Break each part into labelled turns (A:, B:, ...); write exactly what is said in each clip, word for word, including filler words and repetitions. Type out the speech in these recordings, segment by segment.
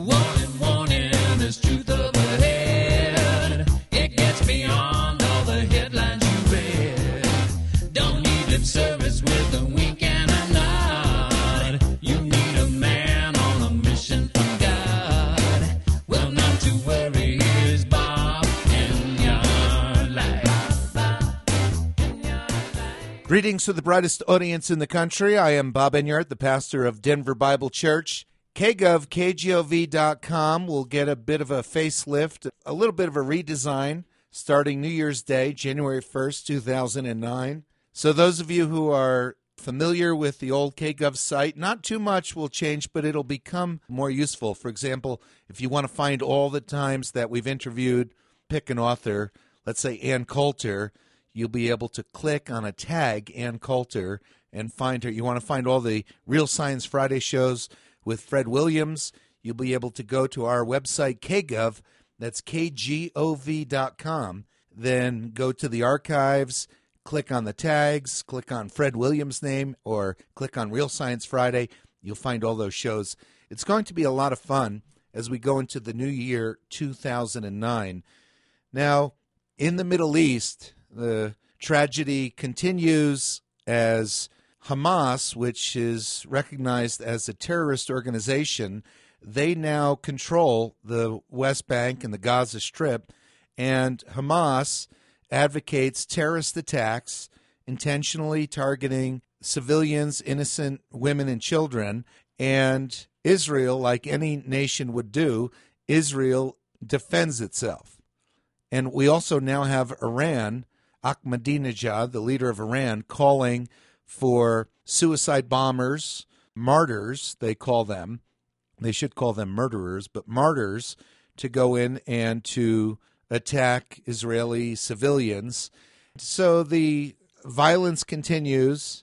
A: Warning, warning, there's truth up ahead. It gets beyond all the headlines you read. Don't need lip service with a wink and a nod. You need a man on a mission from God. Well, not to worry, here's Bob in your life.
B: Greetings to the brightest audience in the country. I am Bob Enyart, the pastor of Denver Bible Church. K G O V, K G O V dot com will get a bit of a facelift, a little bit of a redesign starting New Year's Day, January first, two thousand nine. So those of you who are familiar with the old K G O V site, not too much will change, but it'll become more useful. For example, if you want to find all the times that we've interviewed, pick an author, let's say Ann Coulter, you'll be able to click on a tag, Ann Coulter, and find her. You want to find all the Real Science Friday shows with Fred Williams, you'll be able to go to our website, K G O V, that's K G O V dot com, then go to the archives, click on the tags, click on Fred Williams' name, or click on Real Science Friday. You'll find all those shows. It's going to be a lot of fun as we go into the new year, two thousand nine. Now, in the Middle East, the tragedy continues as Hamas, which is recognized as a terrorist organization, they now control the West Bank and the Gaza Strip, and Hamas advocates terrorist attacks, intentionally targeting civilians, innocent women and children, and Israel, like any nation would do, Israel defends itself. And we also now have Iran, Ahmadinejad, the leader of Iran, calling for suicide bombers, martyrs, they call them. They should call them murderers, but martyrs, to go in and to attack Israeli civilians. So the violence continues.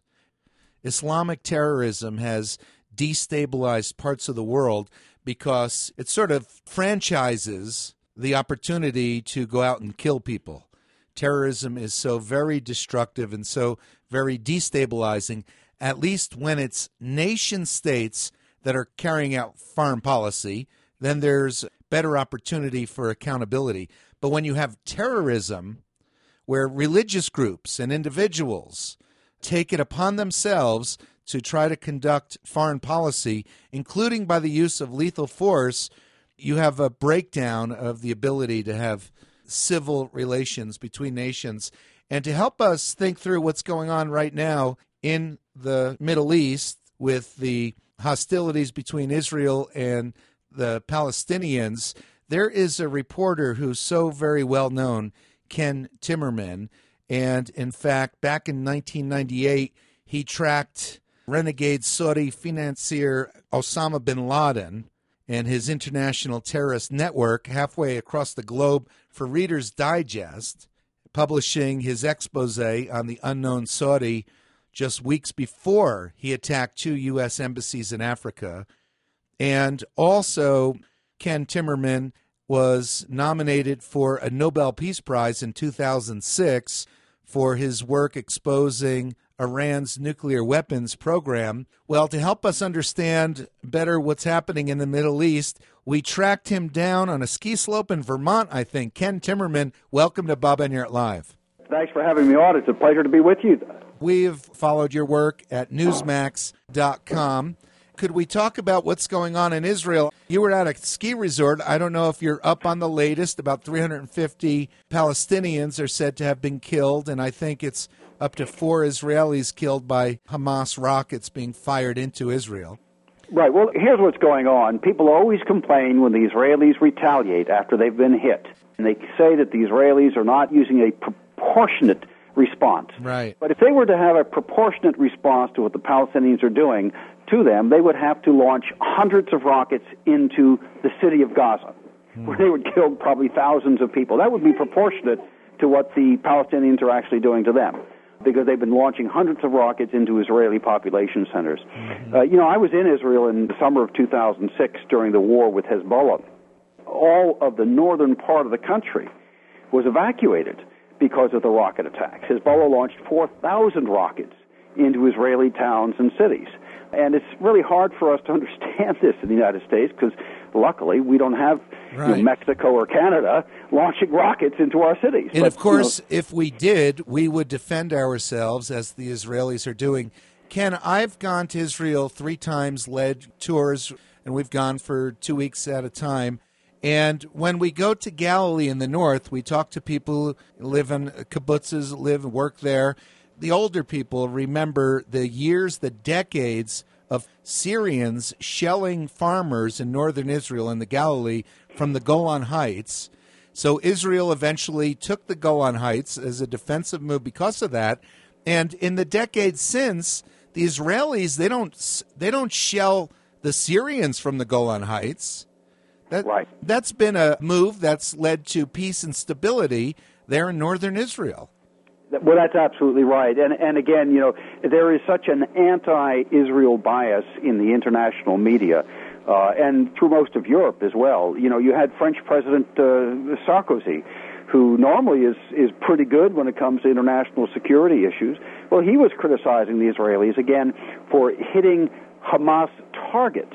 B: Islamic terrorism has destabilized parts of the world because it sort of franchises the opportunity to go out and kill people. Terrorism is so very destructive and so very destabilizing, at least when it's nation states that are carrying out foreign policy, then there's better opportunity for accountability. But when you have terrorism, where religious groups and individuals take it upon themselves to try to conduct foreign policy, including by the use of lethal force, you have a breakdown of the ability to have civil relations between nations. And to help us think through what's going on right now in the Middle East with the hostilities between Israel and the Palestinians, there is a reporter who's so very well known, Ken Timmerman. And in fact, back in nineteen ninety-eight, he tracked renegade Saudi financier Osama bin Laden and his international terrorist network halfway across the globe for Reader's Digest, publishing his expose on the unknown Saudi just weeks before he attacked two U S embassies in Africa. And also, Ken Timmerman was nominated for a Nobel Peace Prize in two thousand six for his work exposing Iran's nuclear weapons program. Well, to help us understand better what's happening in the Middle East, we tracked him down on a ski slope in Vermont, I think. Ken Timmerman, welcome to Bob Enyart Live.
C: Thanks for having me on. It's a pleasure to be with you.
B: We've followed your work at newsmax dot com. Could we talk about what's going on in Israel? You were at a ski resort. I don't know if you're up on the latest. About three hundred fifty Palestinians are said to have been killed, and I think it's up to four Israelis killed by Hamas rockets being fired into Israel.
C: Right. Well, here's what's going on. People always complain when the Israelis retaliate after they've been hit. And they say that the Israelis are not using a proportionate response.
B: Right.
C: But if they were to have a proportionate response to what the Palestinians are doing to them, they would have to launch hundreds of rockets into the city of Gaza, hmm. where they would kill probably thousands of people. That would be proportionate to what the Palestinians are actually doing to them, because they've been launching hundreds of rockets into Israeli population centers. Mm-hmm. Uh, you know, I was in Israel in the summer of two thousand six during the war with Hezbollah. All of the northern part of the country was evacuated because of the rocket attacks. Hezbollah launched four thousand rockets into Israeli towns and cities. And it's really hard for us to understand this in the United States because luckily, we don't have
B: Right.
C: you know, Mexico or Canada launching rockets into our cities.
B: And
C: But,
B: of course,
C: you know,
B: if we did, we would defend ourselves as the Israelis are doing. Ken, I've gone to Israel three times, led tours, and we've gone for two weeks at a time. And when we go to Galilee in the north, we talk to people who live in kibbutzes, live and work there. The older people remember the years, the decades of Syrians shelling farmers in northern Israel in the Galilee from the Golan Heights. So Israel eventually took the Golan Heights as a defensive move because of that. And in the decades since, the Israelis, they don't they don't shell the Syrians from the Golan Heights. That,
C: Right.
B: That's been a move that's led to peace and stability there in northern Israel.
C: Well, that's absolutely right. And and again, you know, there is such an anti-Israel bias in the international media, uh, and through most of Europe as well. You know, you had French President uh, Sarkozy, who normally is, is pretty good when it comes to international security issues. Well, he was criticizing the Israelis, again, for hitting Hamas targets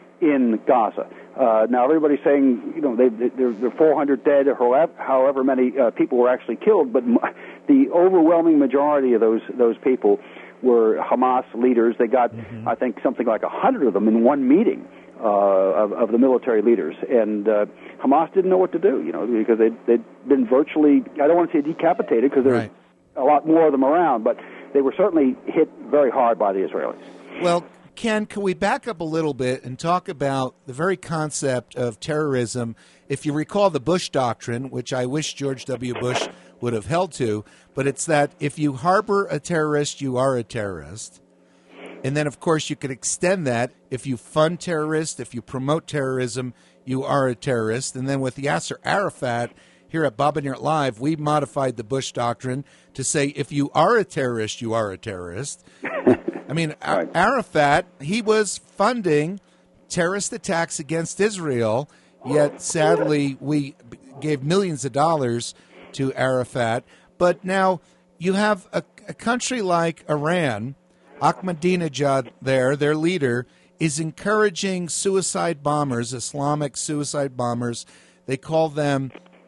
C: in Gaza. Uh, now, everybody's saying, you know, they, they, there are four hundred dead, or however, however many uh, people were actually killed, but m- the overwhelming majority of those those people were Hamas leaders. They got, mm-hmm. I think, something like one hundred of them in one meeting uh, of, of the military leaders. And uh, Hamas didn't know what to do, you know, because they'd, they'd been virtually, I don't want to say decapitated, because there's
B: Right.
C: a lot more of them around, but they were certainly hit very hard by the Israelis.
B: Well, Ken, can we back up a little bit and talk about the very concept of terrorism? If you recall the Bush Doctrine, which I wish George W. Bush would have held to, but it's that if you harbor a terrorist, you are a terrorist. And then, of course, you could extend that. If you fund terrorists, if you promote terrorism, you are a terrorist. And then with Yasser Arafat, here at Bob and Yurt Live, we modified the Bush Doctrine to say if you are a terrorist, you are a terrorist. I mean,
C: Right.
B: Arafat, he was funding terrorist attacks against Israel, yet sadly we gave millions of dollars to Arafat. But now you have a, a country like Iran, Ahmadinejad there, their leader, is encouraging suicide bombers, Islamic suicide bombers. They call them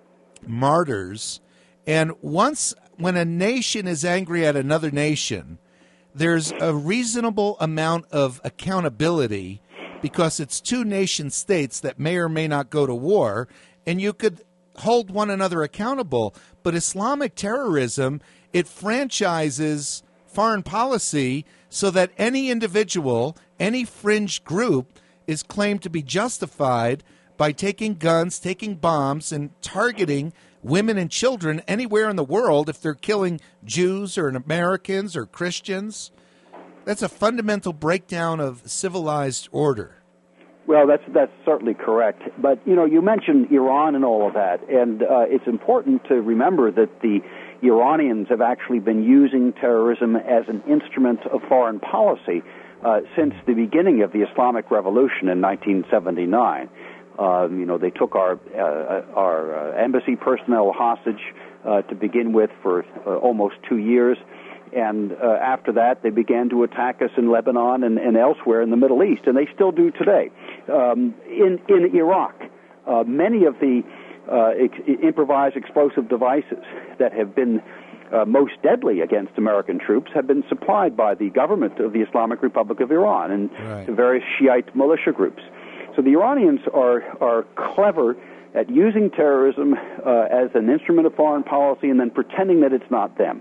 B: martyrs. And once, when a nation is angry at another nation, there's a reasonable amount of accountability because it's two nation states that may or may not go to war, and you could hold one another accountable. But Islamic terrorism, it franchises foreign policy so that any individual, any fringe group is claimed to be justified by taking guns, taking bombs, and targeting women and children anywhere in the world if they're killing Jews or Americans or Christians. That's a fundamental breakdown of civilized order.
C: Well, that's that's certainly correct. But, you know, you mentioned Iran and all of that, and uh, it's important to remember that the Iranians have actually been using terrorism as an instrument of foreign policy uh, since the beginning of the Islamic Revolution in nineteen seventy-nine. Um, you know, they took our uh, our uh, embassy personnel hostage uh, to begin with for uh, almost two years. And uh, after that, they began to attack us in Lebanon and, and elsewhere in the Middle East, and they still do today. Um, in, in Iraq, uh, many of the uh, ex- improvised explosive devices that have been uh, most deadly against American troops have been supplied by the government of the Islamic Republic of Iran and
B: Right.
C: the various Shiite militia groups. So the Iranians are, are clever at using terrorism uh, as an instrument of foreign policy and then pretending that it's not them.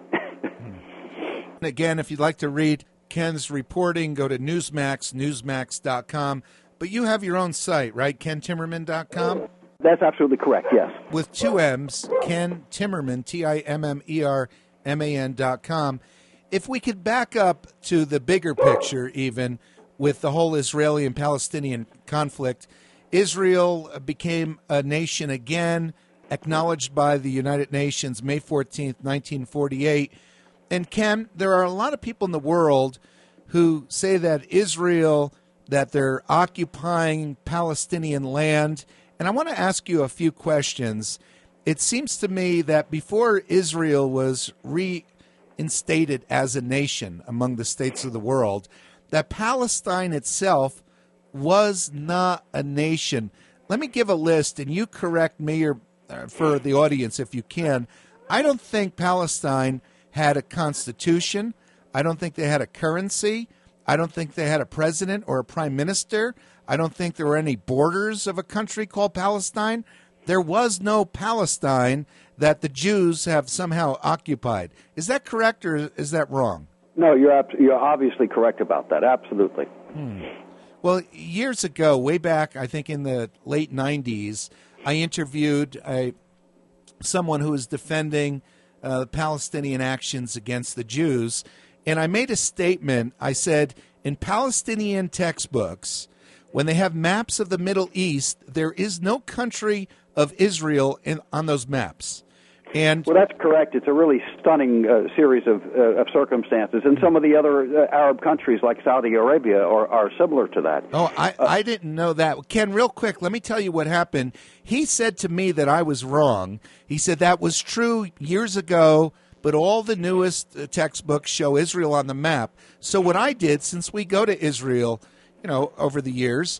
B: Again, if you'd like to read Ken's reporting, go to Newsmax, newsmax dot com. But you have your own site, right? ken timmerman dot com?
C: That's absolutely correct, yes.
B: With two M's, Ken Timmerman, T I M M E R M A N dot com. If we could back up to the bigger picture, even with the whole Israeli and Palestinian conflict, Israel became a nation again, acknowledged by the United Nations May fourteenth, nineteen forty-eight. And Ken, there are a lot of people in the world who say that Israel, that they're occupying Palestinian land. And I want to ask you a few questions. It seems to me that before Israel was reinstated as a nation among the states of the world, that Palestine itself was not a nation. let me give a list, and you correct me or uh, for the audience if you can. I don't think Palestine had a constitution. I don't think they had a currency. I don't think they had a president or a prime minister. I don't think there were any borders of a country called Palestine. There was no Palestine that the Jews have somehow occupied. Is that correct or is that wrong?
C: No, you're ab- you're obviously correct about that. Absolutely.
B: Hmm. Well, years ago, way back, I think in the late nineties, I interviewed a, someone who was defending uh, Palestinian actions against the Jews, and I made a statement. I said, in Palestinian textbooks, when they have maps of the Middle East, there is no country of Israel in, on those maps. And
C: well, that's correct. It's a really stunning uh, series of, uh, of circumstances, and some of the other uh, Arab countries, like Saudi Arabia, are, are similar to that.
B: Oh, I, uh, I didn't know that. Ken, real quick, let me tell you what happened. He said to me that I was wrong. He said that was true years ago, but all the newest uh, textbooks show Israel on the map. So what I did, since we go to Israel, you know, over the years,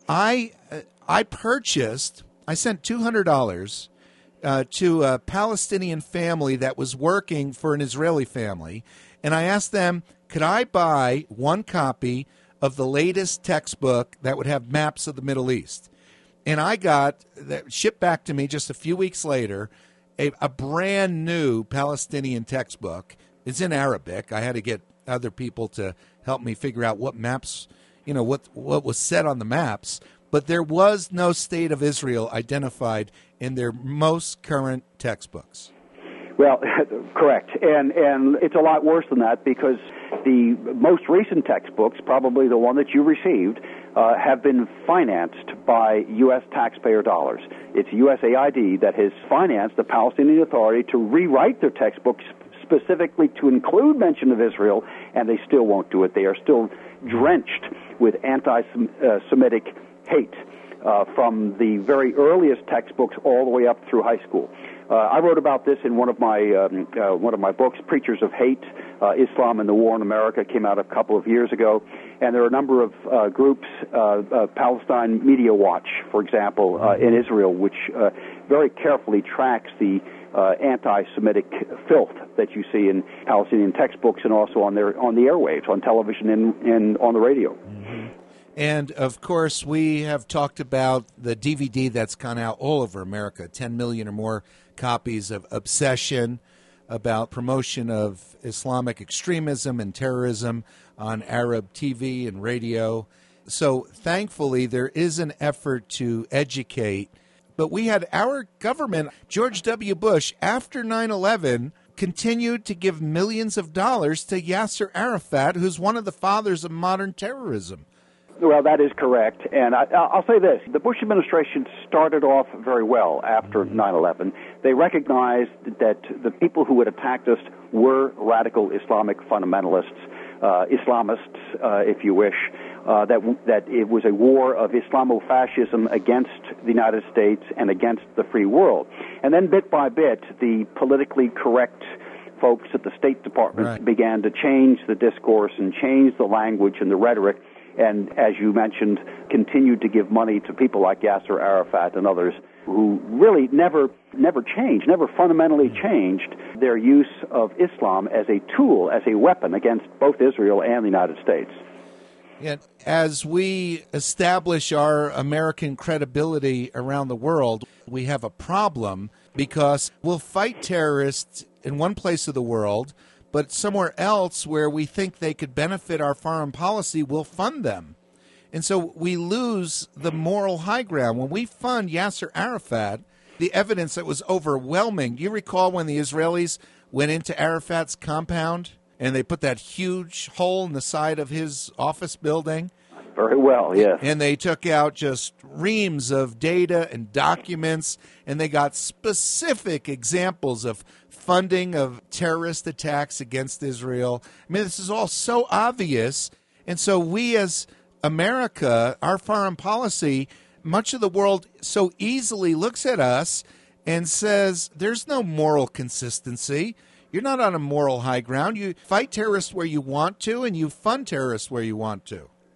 B: I uh, I purchased, I sent two hundred dollars Uh, to a Palestinian family that was working for an Israeli family, and I asked them, could I buy one copy of the latest textbook that would have maps of the Middle East? And I got that shipped back to me just a few weeks later, a, a brand new Palestinian textbook. It's in Arabic. I had to get other people to help me figure out what maps, you know, what what was said on the maps. But there was no state of Israel identified in their most current textbooks.
C: Well, correct. And and it's a lot worse than that, because the most recent textbooks, probably the one that you received, uh, have been financed by U S taxpayer dollars. It's U S A I D that has financed the Palestinian Authority to rewrite their textbooks specifically to include mention of Israel, and they still won't do it. They are still drenched with anti-Semitic hate uh, from the very earliest textbooks all the way up through high school. Uh, I wrote about this in one of my um, uh, one of my books, Preachers of Hate, uh, Islam and the War in America. It came out a couple of years ago, and there are a number of uh, groups, uh, uh, Palestine Media Watch, for example, uh, in Israel, which uh, very carefully tracks the uh, anti-Semitic filth that you see in Palestinian textbooks and also on their on the airwaves, on television and, and on the radio.
B: Mm-hmm. And, of course, we have talked about the D V D that's gone out all over America, ten million or more copies of Obsession, about promotion of Islamic extremism and terrorism on Arab T V and radio. So, thankfully, there is an effort to educate. But we had our government, George W. Bush, after nine eleven, continued to give millions of dollars to Yasser Arafat, who's one of the fathers of modern terrorism.
C: Well, that is correct. And I, I'll say this. The Bush administration started off very well after nine eleven. They recognized that the people who had attacked us were radical Islamic fundamentalists, uh, Islamists, uh, if you wish, uh, that, that it was a war of Islamofascism against the United States and against the free world. And then bit by bit, the politically correct folks at the State Department right. began to change the discourse and change the language and the rhetoric, and, as you mentioned, continued to give money to people like Yasser Arafat and others who really never never changed, never fundamentally changed their use of Islam as a tool, as a weapon against both Israel and the United States.
B: And as we establish our American credibility around the world, we have a problem, because we'll fight terrorists in one place of the world, but somewhere else where we think they could benefit our foreign policy, we'll fund them. And so we lose the moral high ground. When we fund Yasser Arafat, the evidence that was overwhelming. Do you recall when the Israelis went into Arafat's compound and they put that huge hole in the side of his office building?
C: Very well, yes.
B: And they took out just reams of data and documents, and they got specific examples of funding of terrorist attacks against Israel. I mean, this is all so obvious. And so we as America, our foreign policy, much of the world so easily looks at us and says, there's no moral consistency. You're not on a moral high ground. You fight terrorists where you want to, and you fund terrorists where you want to.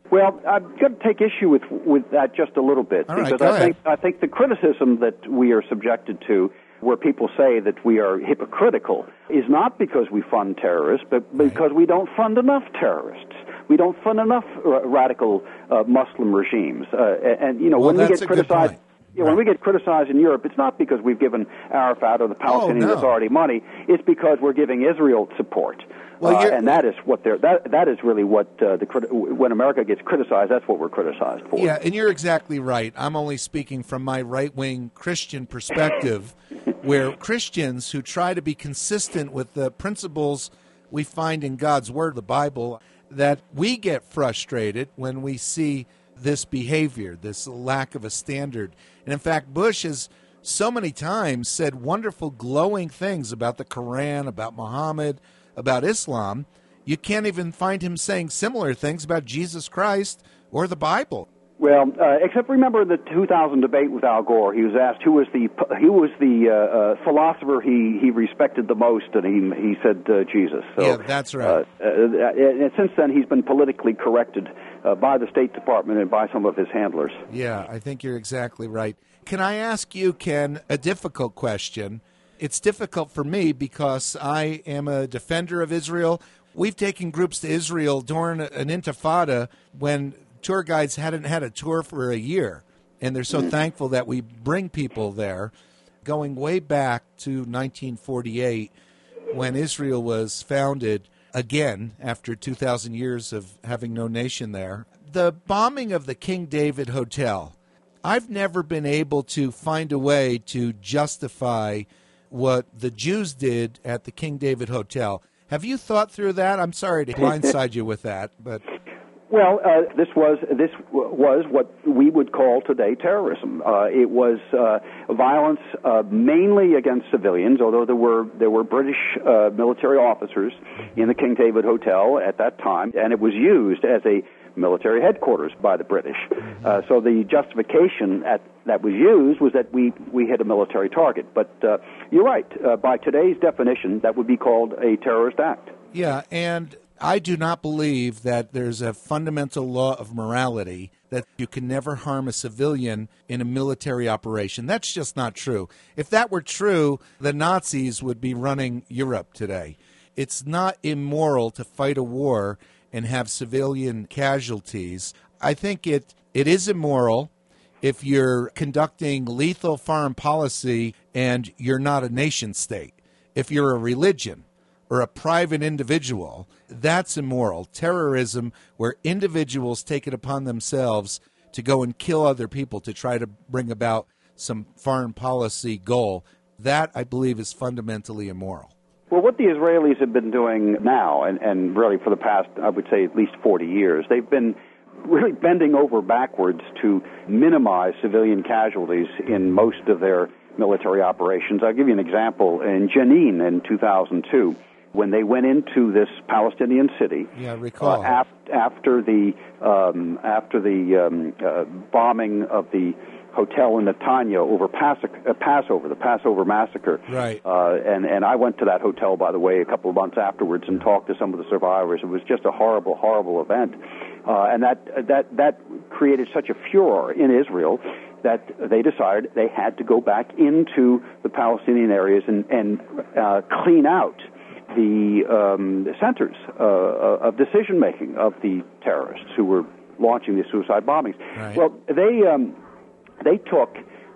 C: Well, I'm going to take issue with with that just a little bit,
B: All right,
C: because
B: go
C: I
B: ahead.
C: think I think the criticism that we are subjected to, where people say that we are hypocritical, is not because we fund terrorists, but because we don't fund enough terrorists. We don't fund enough uh, radical uh, Muslim regimes, uh, and, and you know
B: Well,
C: when we
B: that's
C: get
B: a good
C: criticized.
B: point.
C: You know, when we get criticized in Europe, it's not because we've given Arafat or the Palestinian
B: no.
C: Authority money. It's because we're giving Israel support.
B: Well,
C: uh,
B: you're-
C: and that is what they're that that is really what uh, the criti- when America gets criticized, that's what we're criticized for.
B: Yeah, and you're exactly right. I'm only speaking from my right-wing Christian perspective, where Christians who try to be consistent with the principles we find in God's Word, the Bible, that we get frustrated when we see this behavior, this lack of a standard. And in fact, Bush has so many times said wonderful, glowing things about the Quran, about Muhammad, about Islam. You can't even find him saying similar things about Jesus Christ or the Bible.
C: Well, uh, except remember the two thousand debate with Al Gore. He was asked who was the who was the uh, uh, philosopher he, he respected the most, and he he said uh, Jesus. So,
B: Yeah, that's right.
C: Uh, uh, and since then, he's been politically corrected uh, by the State Department and by some of his handlers.
B: Yeah, I think you're exactly right. Can I ask you, Ken, a difficult question? It's difficult for me because I am a defender of Israel. We've taken groups to Israel during an intifada when tour guides hadn't had a tour for a year, and they're so thankful that we bring people there, going way back to nineteen forty-eight when Israel was founded again after two thousand years of having no nation there. The bombing of the King David Hotel, I've never been able to find a way to justify what the Jews did at the King David Hotel. Have you thought through that? I'm sorry to blindside you with that, but...
C: Well, uh, this was this w- was what we would call today terrorism. Uh, it was uh, violence uh, mainly against civilians, although there were there were British uh, military officers in the King David Hotel at that time, and it was used as a military headquarters by the British. Uh, so the justification at, that was used was that we, we hit a military target. But uh, you're right. Uh, by today's definition, that would be called a terrorist act.
B: Yeah, and I do not believe that there's a fundamental law of morality that you can never harm a civilian in a military operation. That's just not true. If that were true, the Nazis would be running Europe today. It's not immoral to fight a war and have civilian casualties. I think it it is immoral if you're conducting lethal foreign policy and you're not a nation state. If you're a religion or a private individual, that's immoral. Terrorism, where individuals take it upon themselves to go and kill other people to try to bring about some foreign policy goal, that, I believe, is fundamentally immoral.
C: Well, what the Israelis have been doing now, and, and really for the past, I would say, at least forty years, they've been really bending over backwards to minimize civilian casualties in most of their military operations. I'll give you an example. In Jenin in two thousand two, when they went into this Palestinian city,
B: Yeah, I recall.
C: Uh, af- after the um, after the um, uh, bombing of the hotel in Netanya over Pas- uh, Passover, the Passover massacre.
B: Right.
C: Uh, and and I went to that hotel, by the way, a couple of months afterwards and talked to some of the survivors. It was just a horrible, horrible event, uh, and that that that created such a furor in Israel that they decided they had to go back into the Palestinian areas and and uh, clean out the, um, the centers uh, of decision making of the terrorists who were launching these suicide bombings.
B: Right.
C: Well, they um, they took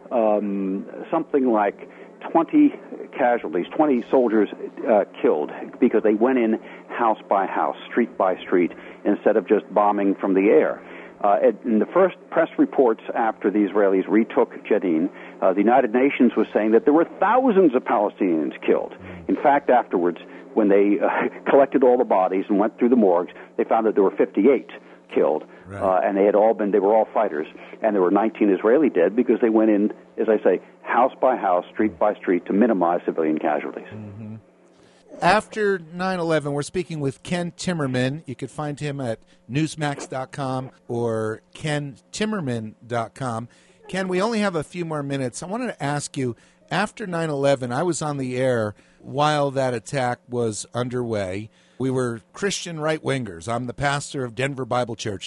C: um, something like twenty casualties, twenty soldiers uh, killed because they went in house by house, street by street, instead of just bombing from the air. Uh, in the first press reports after the Israelis retook Jenin, uh, the United Nations was saying that there were thousands of Palestinians killed. In fact, afterwards, when they uh, collected all the bodies and went through the morgues, they found that there were fifty-eight killed,
B: right.
C: uh, and they had all been, they were all fighters, and there were nineteen Israeli dead because they went in, as I say, house by house, street by street, to minimize civilian casualties.
B: Mm-hmm. After nine eleven, we're speaking with Ken Timmerman. You could find him at newsmax dot com or ken timmerman dot com. Ken, we only have a few more minutes. I wanted to ask you, after nine eleven, I was on the air while that attack was underway. We were Christian right-wingers. I'm the pastor of Denver Bible Church.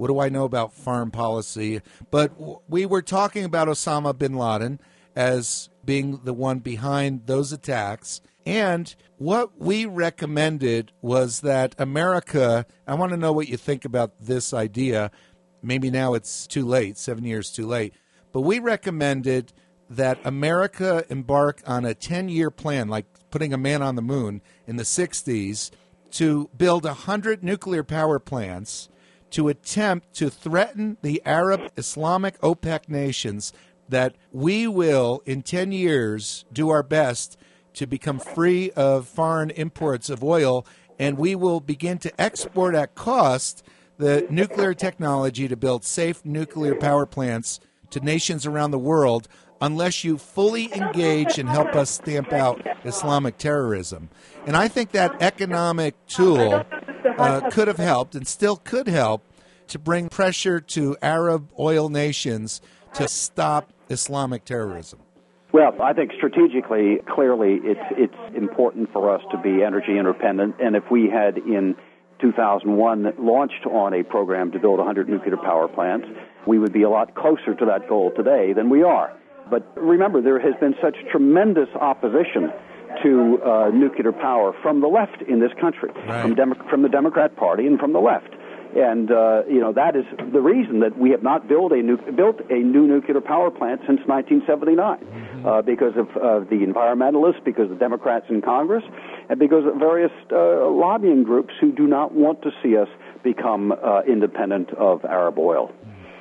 B: What do I know about foreign policy? But we were talking about Osama bin Laden as being the one behind those attacks. And what we recommended was that America, I want to know what you think about this idea. Maybe now it's too late, seven years too late. But we recommended that America embark on a ten-year plan, like putting a man on the moon in the sixties, to build one hundred nuclear power plants to attempt to threaten the Arab Islamic OPEC nations that we will, in ten years, do our best to become free of foreign imports of oil, and we will begin to export at cost the nuclear technology to build safe nuclear power plants to nations around the world unless you fully engage and help us stamp out Islamic terrorism. And I think that economic tool uh, could have helped and still could help to bring pressure to Arab oil nations to stop Islamic terrorism.
C: Well, I think strategically, clearly, it's it's important for us to be energy independent. And if we had in two thousand one launched on a program to build one hundred nuclear power plants, we would be a lot closer to that goal today than we are. But remember, there has been such tremendous opposition to uh, nuclear power from the left in this country,
B: right.
C: from, Demo- from the Democrat Party and from the left. And, uh, you know, that is the reason that we have not built a, nu- built a new nuclear power plant since nineteen seventy-nine, mm-hmm. uh, because of uh, the environmentalists, because of the Democrats in Congress, and because of various uh, lobbying groups who do not want to see us become uh, independent of Arab oil.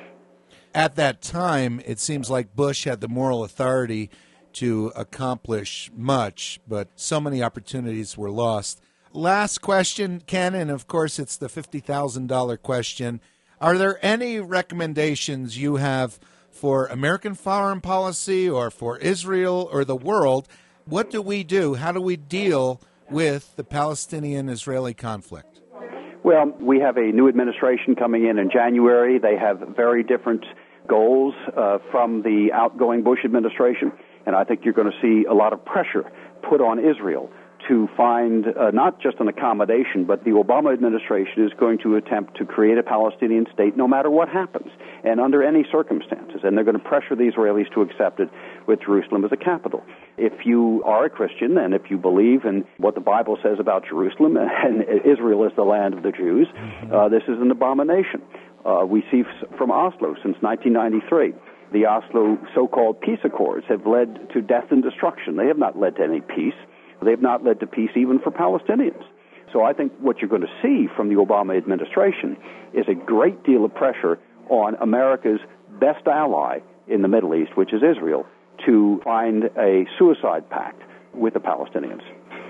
B: At that time, it seems like Bush had the moral authority to accomplish much, but so many opportunities were lost. Last question, Ken, and of course it's the fifty thousand dollars question. Are there any recommendations you have for American foreign policy or for Israel or the world? What do we do? How do we deal with the Palestinian-Israeli conflict?
C: Well, we have a new administration coming in in January. They have very different goals uh, from the outgoing Bush administration, and I think you're going to see a lot of pressure put on Israel to find uh, not just an accommodation, but the Obama administration is going to attempt to create a Palestinian state no matter what happens and under any circumstances. And they're going to pressure the Israelis to accept it with Jerusalem as a capital. If you are a Christian and if you believe in what the Bible says about Jerusalem and Israel is the land of the Jews, uh, this is an abomination. Uh, we see from Oslo since nineteen ninety-three. The Oslo so-called peace accords have led to death and destruction. They have not led to any peace. They have not led to peace even for Palestinians. So I think what you're going to see from the Obama administration is a great deal of pressure on America's best ally in the Middle East, which is Israel, to find a suicide pact with the Palestinians.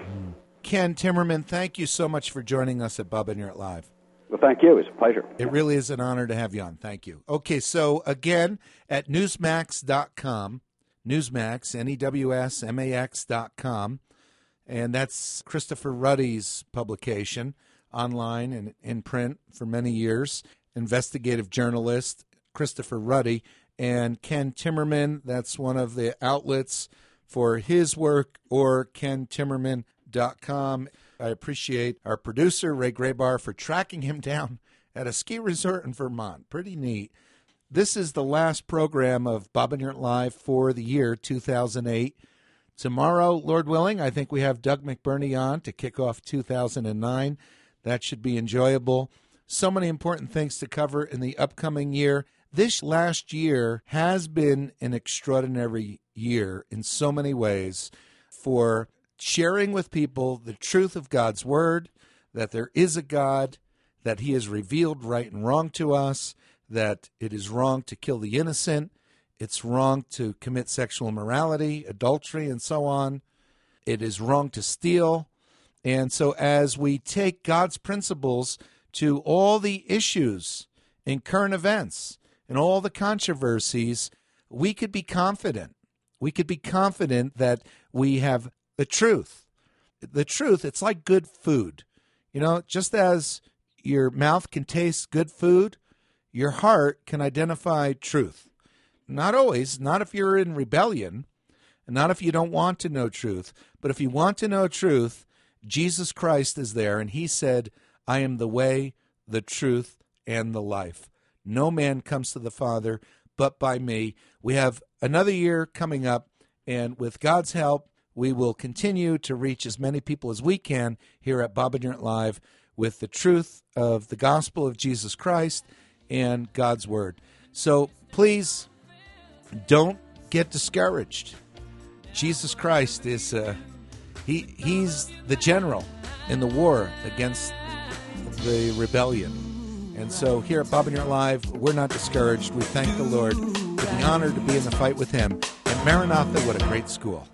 B: Ken Timmerman, thank you so much for joining us at Bob Enyart Live.
C: Well, thank you. It's a pleasure.
B: It really is an honor to have you on. Thank you. Okay, so again, at newsmax dot com, Newsmax, N E W S M A X dot com, and that's Christopher Ruddy's publication, online and in print for many years. Investigative journalist Christopher Ruddy, and Ken Timmerman, that's one of the outlets for his work, or ken timmerman dot com. I appreciate our producer, Ray Graybar, for tracking him down at a ski resort in Vermont. Pretty neat. This is the last program of Bob Enyart Live for the year two thousand eight. Tomorrow, Lord willing, I think we have Doug McBurney on to kick off two thousand nine. That should be enjoyable. So many important things to cover in the upcoming year. This last year has been an extraordinary year in so many ways for sharing with people the truth of God's Word, that there is a God, that He has revealed right and wrong to us, that it is wrong to kill the innocent, it's wrong to commit sexual immorality, adultery, and so on. It is wrong to steal. And so as we take God's principles to all the issues in current events and all the controversies, we could be confident. We could be confident that we have the truth. The truth, it's like good food. You know, just as your mouth can taste good food, your heart can identify truth. Not always, not if you're in rebellion, and not if you don't want to know truth, but if you want to know truth, Jesus Christ is there, and He said, I am the way, the truth, and the life. No man comes to the Father but by me. We have another year coming up, and with God's help, we will continue to reach as many people as we can here at Bob Enyart Live with the truth of the gospel of Jesus Christ and God's Word. So please don't get discouraged. Jesus Christ is uh, he he's the general in the war against the rebellion. And so here at Bob Enyart Live, we're not discouraged. We thank the Lord for the honor to be in the fight with him. And Maranatha, what a great school.